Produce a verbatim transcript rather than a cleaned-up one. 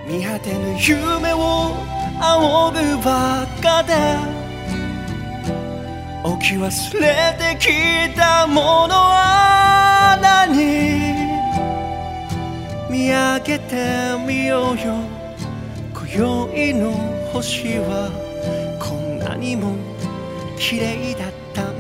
見果てぬ夢を仰ぐばかで置き忘れてきたものは何？見上げてみようよ。今宵の星はこんなにも綺麗だった。